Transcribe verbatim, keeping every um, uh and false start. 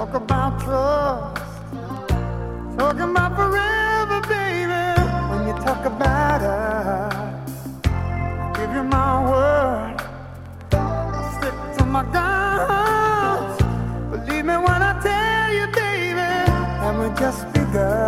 talk about trust, talking about forever, baby. When you talk about us, I give you my word, I stick to my guns. Believe me when I tell you, baby, and we just begun.